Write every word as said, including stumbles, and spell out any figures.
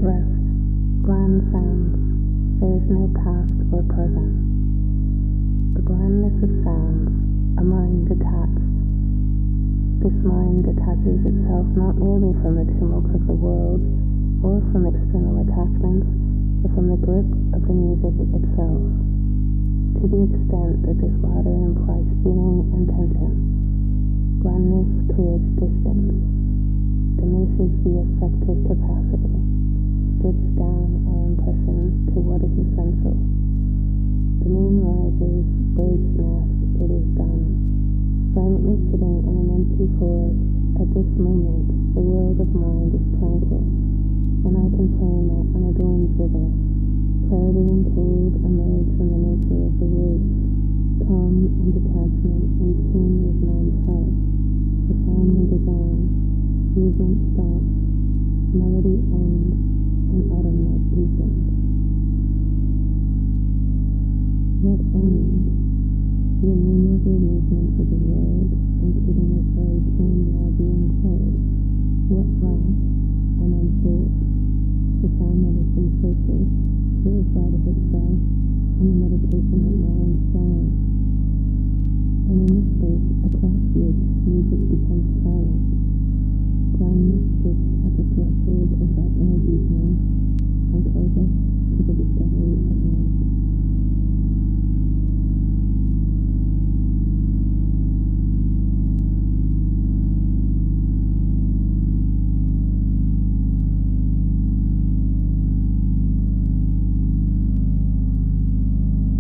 rest, grand sounds, there is no past or present. The grandness of sounds, a mind detached. This mind detaches itself not merely from the tumult of the world or from external attachments, but from the grip of the music itself. To the extent that this latter implies feeling and tension, grandness creates distance, diminishes the affective capacity, strips down our impressions to what is essential. The moon rises, birds nest, it is done. Silently sitting in an empty forest, at this moment the world of mind is tranquil, and I can play my unadorned zither. Clarity and cold emerge from the nature of the woods, calm and detachment in tune with man's heart. The sound lingers on, movement stops, melody ends, and autumn night deepens. What end? The innumerable movements of the world, including this very tune now being played. What lasts and unfolds? The sound that has been filtered, purified of itself, and the meditation that now inspires. And in this space, across which music becomes silent, grandness sits at the threshold of that inner deep